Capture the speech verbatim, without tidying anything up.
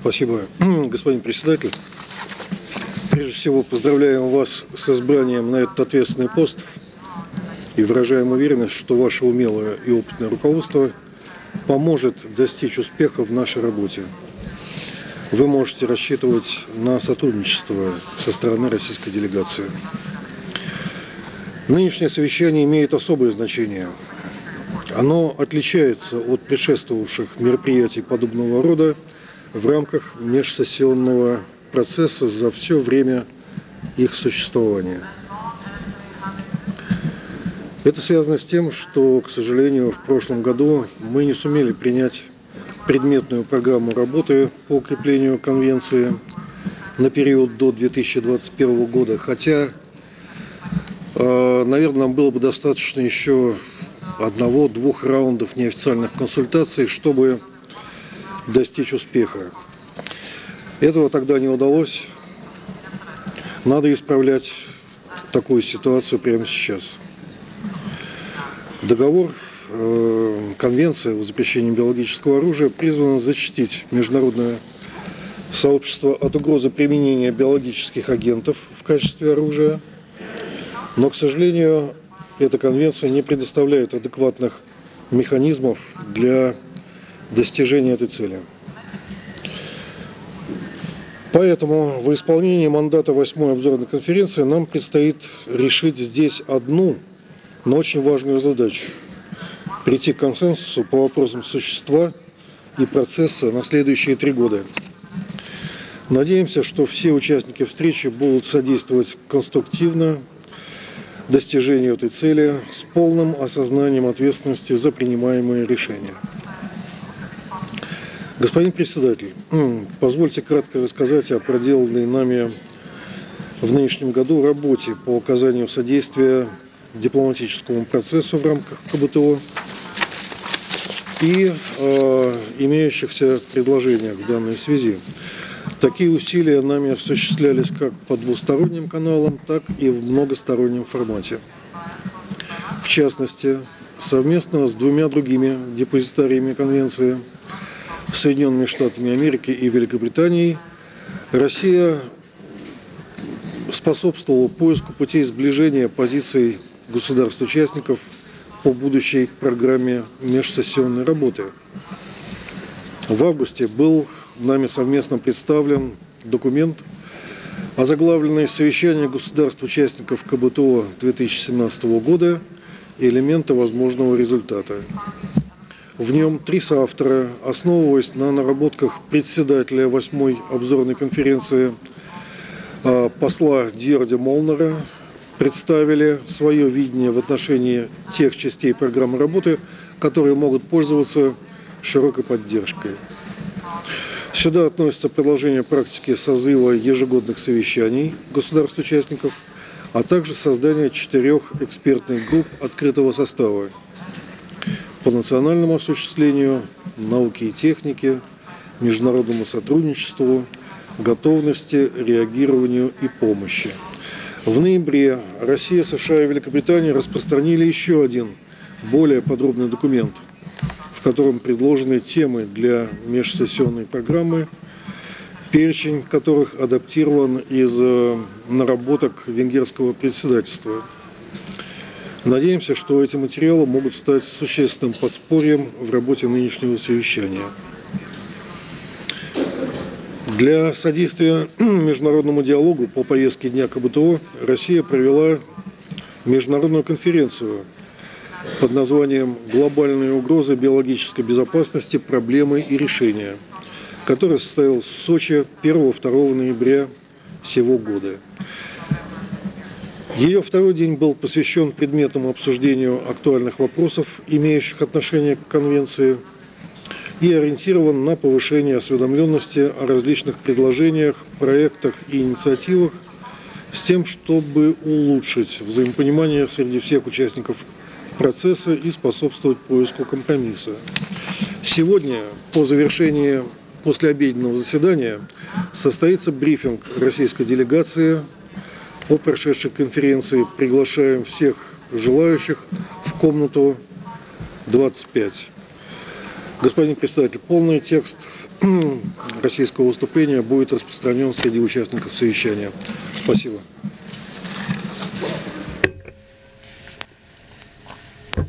Спасибо, господин председатель. Прежде всего, поздравляем вас с избранием на этот ответственный пост и выражаем уверенность, что ваше умелое и опытное руководство поможет достичь успеха в нашей работе. Вы можете рассчитывать на сотрудничество со стороны российской делегации. Нынешнее совещание имеет особое значение. Оно отличается от предшествовавших мероприятий подобного рода в рамках межсессионного процесса за все время их существования. Это связано с тем, что, к сожалению, в прошлом году мы не сумели принять предметную программу работы по укреплению конвенции на период до две тысячи двадцать первого года, хотя, наверное, нам было бы достаточно еще одного-двух раундов неофициальных консультаций, чтобы достичь успеха. Этого тогда не удалось. Надо исправлять такую ситуацию прямо сейчас. Договор, э, конвенция о запрещении биологического оружия призвана защитить международное сообщество от угрозы применения биологических агентов в качестве оружия, но, к сожалению, эта конвенция не предоставляет адекватных механизмов для достижения этой цели. Поэтому в исполнении мандата восьмой обзорной конференции нам предстоит решить здесь одну, но очень важную задачу – прийти к консенсусу по вопросам существа и процесса на следующие три года. Надеемся, что все участники встречи будут содействовать конструктивно достижению этой цели с полным осознанием ответственности за принимаемые решения. Господин председатель, позвольте кратко рассказать о проделанной нами в нынешнем году работе по оказанию содействия дипломатическому процессу в рамках ка бэ тэ о и э, имеющихся предложениях в данной связи. Такие усилия нами осуществлялись как по двусторонним каналам, так и в многостороннем формате. В частности, совместно с двумя другими депозитариями конвенции, Соединенными Штатами Америки и Великобританией, Россия способствовала поиску путей сближения позиций государств-участников по будущей программе межсессионной работы. В августе был нами совместно представлен документ, озаглавленный «Совещание государств-участников ка бэ тэ о две тысячи семнадцатого года. Элементы возможного результата». В нем три соавтора, основываясь на наработках председателя восьмой обзорной конференции посла Дьердя Молнера, представили свое видение в отношении тех частей программы работы, которые могут пользоваться широкой поддержкой. Сюда относятся предложения практики созыва ежегодных совещаний государств-участников, а также создание четырех экспертных групп открытого состава по национальному осуществлению, науке и технике, международному сотрудничеству, готовности, реагированию и помощи. В ноябре Россия, США и Великобритания распространили еще один, более подробный документ, в котором предложены темы для межсессионной программы, перечень которых адаптирован из наработок венгерского председательства. Надеемся, что эти материалы могут стать существенным подспорьем в работе нынешнего совещания. Для содействия международному диалогу по повестке дня ка бэ тэ о Россия провела международную конференцию под названием «Глобальные угрозы биологической безопасности, проблемы и решения», которая состоялась в Сочи первого-второго ноября сего года. Ее второй день был посвящен предметному обсуждению актуальных вопросов, имеющих отношение к конвенции, и ориентирован на повышение осведомленности о различных предложениях, проектах и инициативах с тем, чтобы улучшить взаимопонимание среди всех участников процесса и способствовать поиску компромисса. Сегодня, по завершении послеобеденного заседания, состоится брифинг российской делегации о прошедшей конференции. Приглашаем всех желающих в комнату двадцать пять. Господин председатель, полный текст российского выступления будет распространен среди участников совещания. Спасибо.